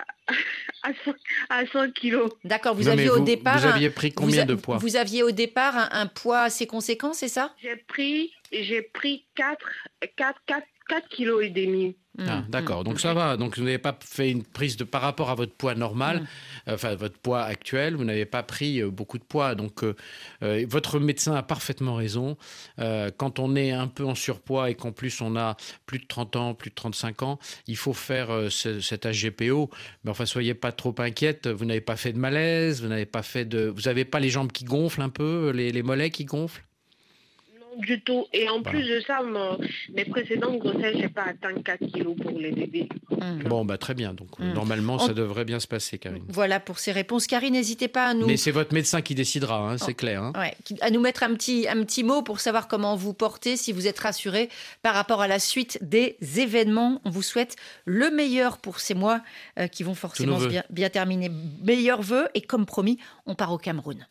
à cent kilos.
D'accord, vous
non,
aviez
vous,
au départ...
Vous aviez pris combien
vous,
de poids ?
Vous aviez au départ un, un poids assez conséquent, c'est ça ?
J'ai pris, j'ai pris quatre, quatre, quatre, quatre kilos et demi.
Ah,
Mmh,
d'accord,
mmh,
donc
mmh.
ça va. Donc vous n'avez pas fait une prise de par rapport à votre poids normal,
Mmh.
euh, enfin votre poids actuel, vous n'avez pas pris euh, beaucoup de poids. Donc euh, euh, votre médecin a parfaitement raison. Euh, quand on est un peu en surpoids et qu'en plus on a plus de trente ans, plus de trente-cinq ans, il faut faire euh, ce- cet H G P O. Mais enfin, soyez pas trop inquiète. Vous n'avez pas fait de malaise, vous n'avez pas fait de, vous n'avez pas les jambes qui gonflent un peu, les, les mollets qui gonflent.
Du tout. Et en
Voilà.
plus de ça, mon- mes précédentes grossesses, je n'ai pas atteint quatre kilos pour les bébés.
Mmh.
Bon, bah très bien. Donc euh,
Mm.
normalement,
En-
ça devrait bien se passer, Karine.
Voilà pour ces réponses. Karine, n'hésitez pas à nous...
Mais c'est votre médecin qui décidera, hein, c'est
Oh.
clair. Hein.
Ouais, qui- à nous mettre un petit, un petit mot pour savoir comment vous portez, si vous êtes rassuré par rapport à la suite des événements. On vous souhaite le meilleur pour ces mois euh, qui vont forcément
vœux.
se bien, bien terminer. Meilleurs vœux et comme promis, on part au Cameroun.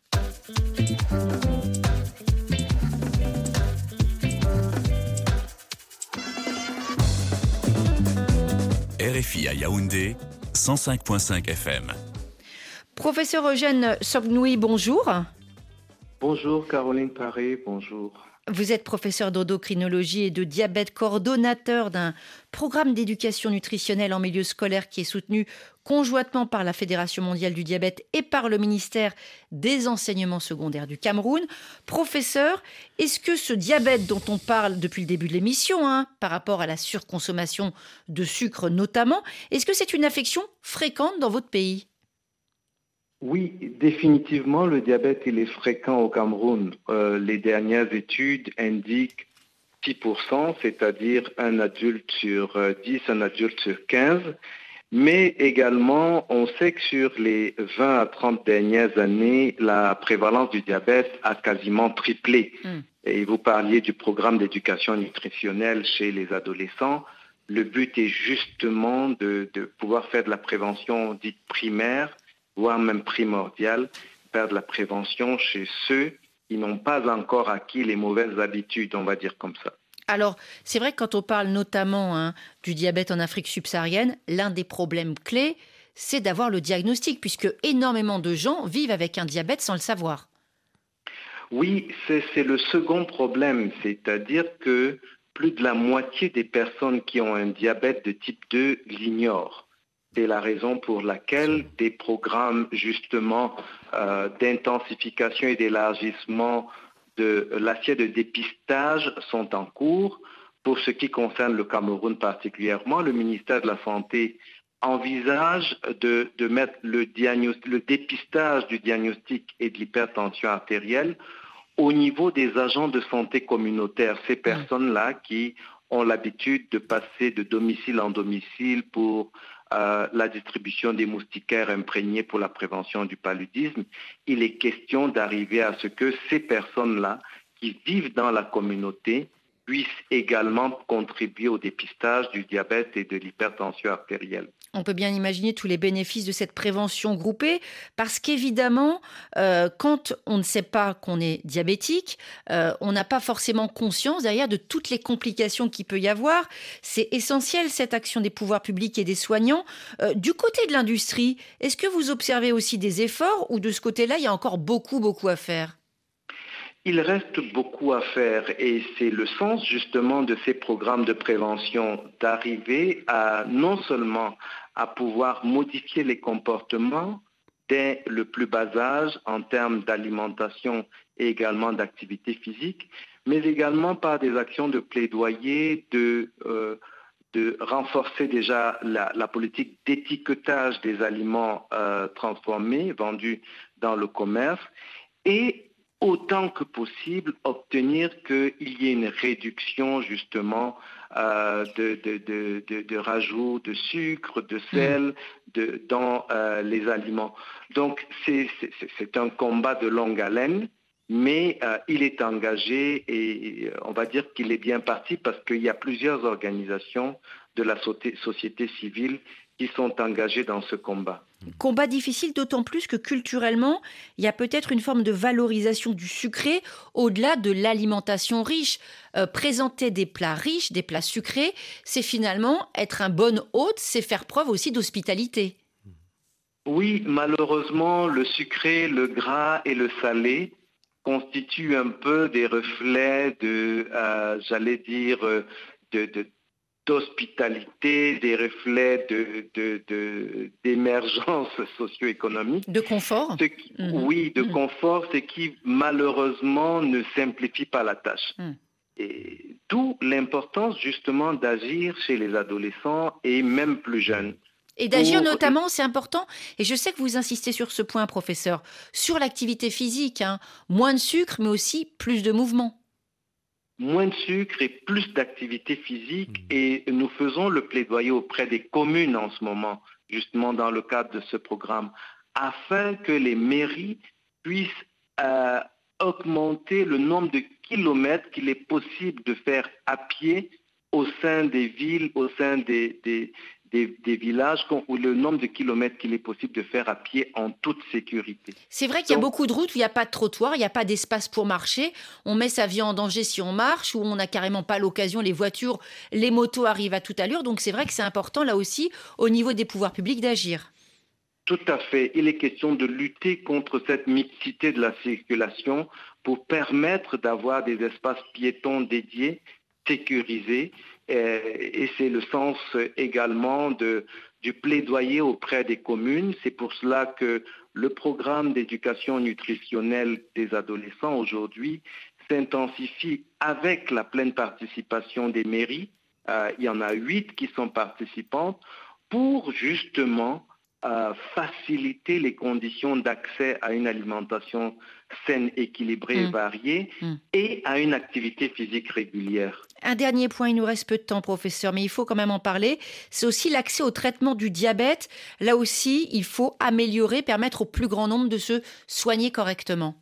R F I à Yaoundé, cent cinq virgule cinq F M.
Professeur Eugène Sobnoui, bonjour.
Bonjour Caroline Paré, bonjour.
Vous êtes professeur d'endocrinologie et de diabète, coordonnateur d'un programme d'éducation nutritionnelle en milieu scolaire qui est soutenu conjointement par la Fédération mondiale du diabète et par le ministère des enseignements secondaires du Cameroun. Professeur, est-ce que ce diabète dont on parle depuis le début de l'émission, hein, par rapport à la surconsommation de sucre notamment, est-ce que c'est une affection fréquente dans votre pays ?
Oui, définitivement, le diabète il est fréquent au Cameroun. Euh, les dernières études indiquent six pour cent, c'est-à-dire un adulte sur euh, dix, un adulte sur quinze. Mais également, on sait que sur les vingt à trente dernières années, la prévalence du diabète a quasiment triplé.
Mm.
Et vous parliez du programme d'éducation nutritionnelle chez les adolescents. Le but est justement de, de pouvoir faire de la prévention dite primaire, voire même primordiale, faire de la prévention chez ceux qui n'ont pas encore acquis les mauvaises habitudes, on va dire comme ça.
Alors, c'est vrai que quand on parle notamment hein, du diabète en Afrique subsaharienne, l'un des problèmes clés, c'est d'avoir le diagnostic, puisque énormément de gens vivent avec un diabète sans le savoir.
Oui, c'est, c'est le second problème, c'est-à-dire que plus de la moitié des personnes qui ont un diabète de type deux l'ignorent. C'est la raison pour laquelle des programmes justement euh, d'intensification et d'élargissement de l'assiette de dépistage sont en cours. Pour ce qui concerne le Cameroun particulièrement, le ministère de la Santé envisage de, de mettre le, diagnostic, le dépistage du diagnostic et de l'hypertension artérielle au niveau des agents de santé communautaire, ces personnes-là qui ont l'habitude de passer de domicile en domicile pour euh, la distribution des moustiquaires imprégnés pour la prévention du paludisme. Il est question d'arriver à ce que ces personnes-là qui vivent dans la communauté puissent également contribuer au dépistage du diabète et de l'hypertension artérielle.
On peut bien imaginer tous les bénéfices de cette prévention groupée, parce qu'évidemment, euh, quand on ne sait pas qu'on est diabétique, euh, on n'a pas forcément conscience derrière de toutes les complications qu'il peut y avoir. C'est essentiel, cette action des pouvoirs publics et des soignants. Euh, du côté de l'industrie, est-ce que vous observez aussi des efforts ou de ce côté-là, il y a encore beaucoup, beaucoup à faire ?
Il reste beaucoup à faire et c'est le sens justement de ces programmes de prévention, d'arriver à non seulement à pouvoir modifier les comportements dès le plus bas âge en termes d'alimentation et également d'activité physique, mais également par des actions de plaidoyer, de, euh, de renforcer déjà la, la politique d'étiquetage des aliments euh, transformés, vendus dans le commerce, et autant que possible obtenir qu'il y ait une réduction justement euh, de, de, de, de, de rajout de sucre, de sel de, dans euh, les aliments. Donc c'est, c'est, c'est un combat de longue haleine, mais euh, il est engagé et on va dire qu'il est bien parti parce qu'il y a plusieurs organisations de la société civile qui sont engagées dans ce combat.
Combat difficile d'autant plus que culturellement, il y a peut-être une forme de valorisation du sucré au-delà de l'alimentation riche. Euh, présenter des plats riches, des plats sucrés, c'est finalement être un bon hôte, c'est faire preuve aussi d'hospitalité.
Oui, malheureusement, le sucré, le gras et le salé constituent un peu des reflets de, euh, j'allais dire, de, de d'hospitalité, des reflets de, de, de, d'émergence socio-économique.
De confort.
Ce qui,
mmh.
Oui, de
mmh.
confort, ce qui malheureusement ne simplifie pas la tâche. Mmh. Et d'où l'importance justement d'agir chez les adolescents et même plus jeunes.
Et d'agir
pour...
notamment, c'est important, et je sais que vous insistez sur ce point, professeur, sur l'activité physique, hein. Moins de sucre, mais aussi plus de mouvement.
Moins de sucre et plus d'activité physique. Et nous faisons le plaidoyer auprès des communes en ce moment, justement dans le cadre de ce programme, afin que les mairies puissent euh, augmenter le nombre de kilomètres qu'il est possible de faire à pied au sein des villes, au sein des, des, des, des villages, ou le nombre de kilomètres qu'il est possible de faire à pied en toute sécurité.
C'est vrai qu'il y a beaucoup de routes où il n'y a pas de trottoir, il n'y a pas d'espace pour marcher. On met sa vie en danger si on marche, ou on n'a carrément pas l'occasion. Les voitures, les motos arrivent à toute allure. Donc c'est vrai que c'est important là aussi, au niveau des pouvoirs publics, d'agir.
Tout à fait. Il est question de lutter contre cette mixité de la circulation pour permettre d'avoir des espaces piétons dédiés, sécurisés. Et c'est le sens également de, du plaidoyer auprès des communes. C'est pour cela que le programme d'éducation nutritionnelle des adolescents aujourd'hui s'intensifie avec la pleine participation des mairies. Euh, il y en a huit qui sont participantes pour justement Euh, faciliter les conditions d'accès à une alimentation saine, équilibrée mmh. et variée mmh. et à une activité physique régulière.
Un dernier point, il nous reste peu de temps, professeur, mais il faut quand même en parler. C'est aussi l'accès au traitement du diabète. Là aussi, il faut améliorer, permettre au plus grand nombre de se soigner correctement.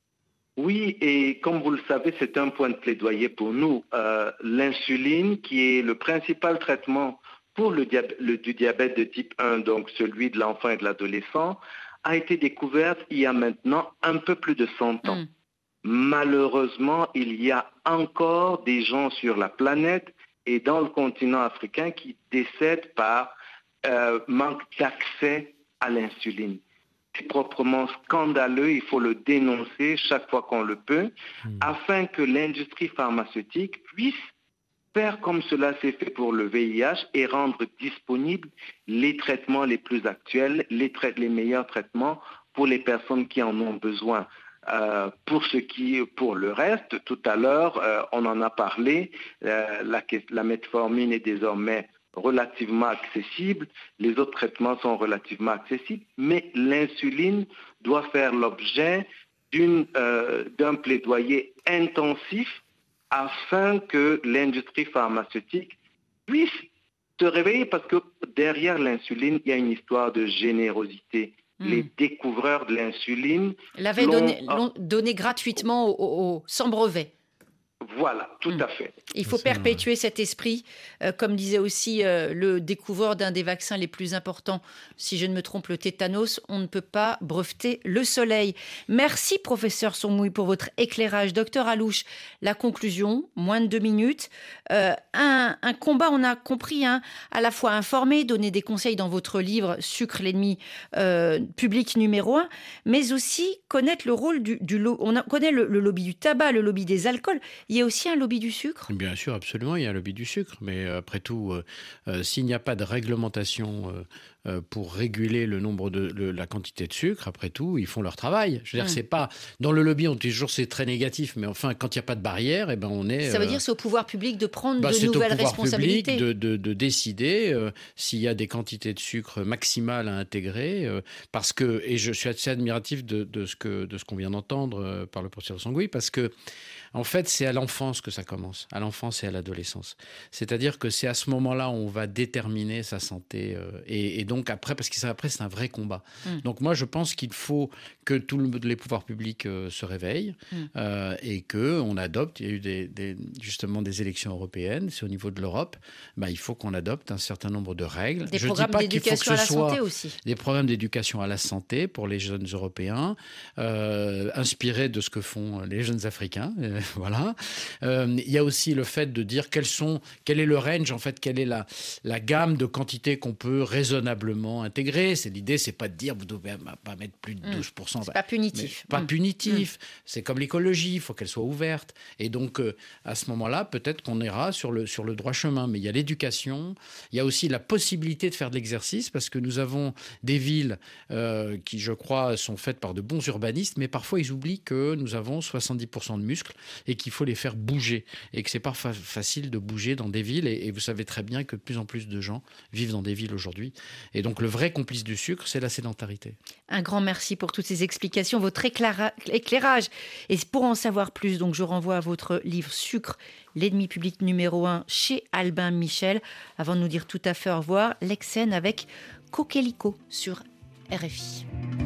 Oui, et comme vous le savez, c'est un point de plaidoyer pour nous. Euh, l'insuline, qui est le principal traitement pour le, diab- le, du diabète de type un, donc celui de l'enfant et de l'adolescent, a été découverte il y a maintenant un peu plus de cent ans. Mmh. Malheureusement, il y a encore des gens sur la planète et dans le continent africain qui décèdent par euh, manque d'accès à l'insuline. C'est proprement scandaleux, il faut le dénoncer chaque fois qu'on le peut, mmh. afin que l'industrie pharmaceutique puisse faire comme cela s'est fait pour le V I H et rendre disponibles les traitements les plus actuels, les, tra- les meilleurs traitements pour les personnes qui en ont besoin. Euh, pour ce qui, pour le reste, tout à l'heure, euh, on en a parlé, euh, la, la metformine est désormais relativement accessible, les autres traitements sont relativement accessibles, mais l'insuline doit faire l'objet d'une, euh, d'un plaidoyer intensif afin que l'industrie pharmaceutique puisse se réveiller, parce que derrière l'insuline, il y a une histoire de générosité. Mmh. Les découvreurs de l'insuline
l'avaient
l'ont
donné, l'ont donné gratuitement au, au, au, sans brevet.
Voilà, tout mmh. à fait.
Il faut perpétuer cet esprit, euh, comme disait aussi euh, le découvreur d'un des vaccins les plus importants, si je ne me trompe, le tétanos, on ne peut pas breveter le soleil. Merci, professeur Sonmouille, pour votre éclairage. Docteur Alouche, la conclusion, moins de deux minutes. Euh, un, un combat, on a compris, hein, à la fois informer, donner des conseils dans votre livre « Sucre, l'ennemi euh, public numéro un », mais aussi connaître le rôle du... du lo- on a, connaît le, le lobby du tabac, le lobby des alcools. Il y a aussi un lobby du sucre ?
Bien sûr, absolument, il y a un lobby du sucre. Mais euh, après tout, euh, euh, s'il n'y a pas de réglementation euh, euh, pour réguler le nombre de le, la quantité de sucre, après tout, ils font leur travail. Je veux dire, mmh. c'est pas dans le lobby, on dit toujours c'est très négatif, mais enfin, quand il n'y a pas de barrière, eh ben on est.
Ça veut
euh,
dire c'est au pouvoir public de prendre
bah,
de nouvelles responsabilités.
C'est au pouvoir public de, de, de décider euh, s'il y a des quantités de sucre maximales à intégrer, euh, parce que et je suis assez admiratif de, de ce que de ce qu'on vient d'entendre euh, par le professeur Sonmouille, parce que en fait, c'est à l'enfance que ça commence, à l'enfance et à l'adolescence. C'est-à-dire que c'est à ce moment-là où on va déterminer sa santé. Euh, et, et donc après, parce qu'après, c'est un vrai combat. Mmh. Donc moi, je pense qu'il faut que tous les pouvoirs publics euh, se réveillent mmh. euh, et qu'on adopte. Il y a eu des, des, justement des élections européennes, c'est au niveau de l'Europe. Ben, il faut qu'on adopte un certain nombre de règles.
Des
je
programmes
dis pas
d'éducation
qu'il faut que
à la
ce
santé
soit
aussi.
Des programmes d'éducation à la santé pour les jeunes Européens, euh, inspirés de ce que font les jeunes Africains. Euh, Voilà. Euh, il y a aussi le fait de dire quels sont, quel est le range, en fait, quelle est la, la gamme de quantités qu'on peut raisonnablement intégrer. C'est, l'idée, c'est pas de dire vous ne devez pas mettre plus de douze pour cent.
C'est pas punitif.
Pas
mmh.
punitif. Mmh. C'est comme l'écologie, il faut qu'elle soit ouverte. Et donc, euh, à ce moment-là, peut-être qu'on ira sur le, sur le droit chemin. Mais il y a l'éducation, il y a aussi la possibilité de faire de l'exercice, parce que nous avons des villes euh, qui, je crois, sont faites par de bons urbanistes, mais parfois ils oublient que nous avons soixante-dix pour cent de muscles et qu'il faut les faire bouger. Et que c'est pas fa- facile de bouger dans des villes. Et, et vous savez très bien que de plus en plus de gens vivent dans des villes aujourd'hui. Et donc, le vrai complice du sucre, c'est la sédentarité.
Un grand merci pour toutes ces explications, votre éclaira- éclairage. Et pour en savoir plus, donc, je renvoie à votre livre Sucre, l'ennemi public numéro un chez Albin Michel. Avant de nous dire tout à fait au revoir, l'ex-scène avec Coquelicot sur R F I.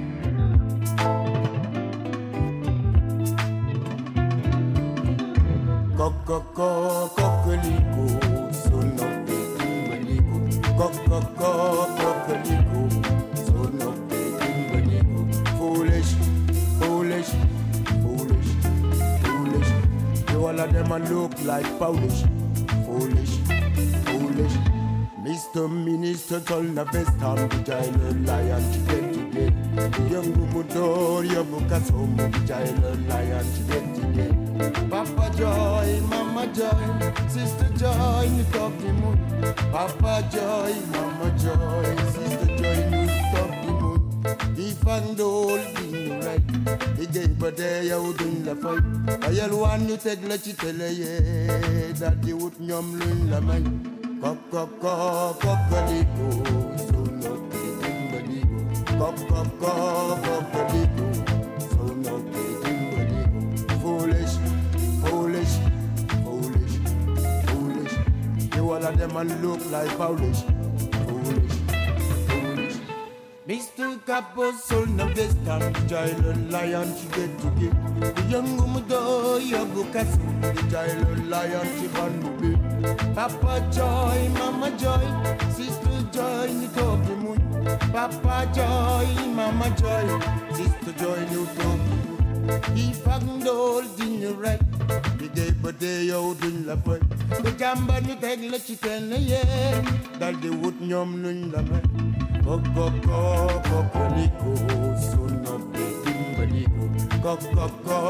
Coco, coquelicot, sono coquelicot. Coco, coquelicot, sono coquelicot. Foolish, foolish, foolish, foolish. You all of them a look like Polish. Foolish, foolish. Mister Minister told the best time to giant lion chicken today. Young Mumudor, Yabukasom, giant lion chicken today. Papa Joy, Mama Joy, Sister Joy, you talk the moon. Papa Joy, Mama Joy, Sister Joy, you talk the moon. If and all being right, the day but day out in the fight. I yell one you take let you tell ye that you would yum lun la man. Coco, coquelico, so no coquelico. Coco, coquelico, so no coquelico. Foolish, foolish, foolish, foolish. You all of them and look like Polish. Foolish, foolish. Mister Capo, son of this time, the giant lion she get to give. The young woman, your book has the giant lion she van to be. Papa Joy, Mama Joy, Sister Joy, you talk the moon. Papa Joy, Mama Joy, Sister Joy, you talk the moon. If I can do in your right, the day but day out in la fight. The gamba you take let you tell me, yeah, that they would yum in la man. Coco, coquelico, son of the timbalico. Coco,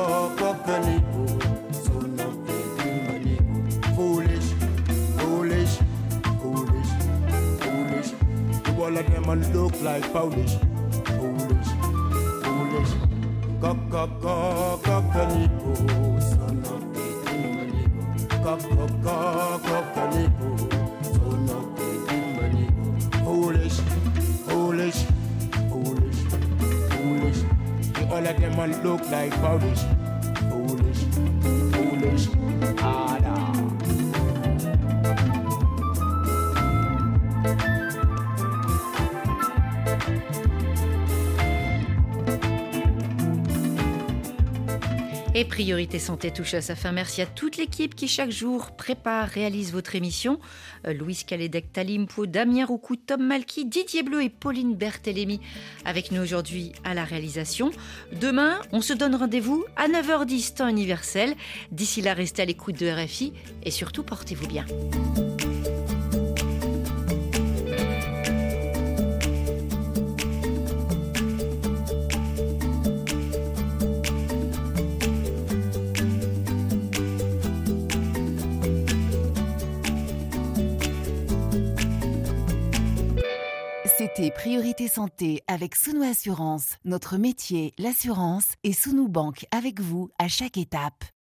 coquelico, son of the timbalico. Foolish, foolish, foolish, foolish. You all of them and look like Polish. Foolish, foolish. Coco, coquelico, son of the timbalico. Coco, coquelico, son of the timbalico. Foolish, foolish, foolish, foolish. You all of them and look like Polish. Foolish, foolish. Ah, nah.
Et Priorité Santé touche à sa fin. Merci à toute l'équipe qui chaque jour prépare, réalise votre émission. Euh, Louise Calédec, Talimpo, Damien Roucou, Tom Malky, Didier Bleu et Pauline Berthélémy avec nous aujourd'hui à la réalisation. Demain, on se donne rendez-vous à neuf heures dix, temps universel. D'ici là, restez à l'écoute de R F I et surtout, portez-vous bien.
C'était Priorité Santé avec Sounou Assurance. Notre métier, l'assurance, et Sounou Bank avec vous à chaque étape.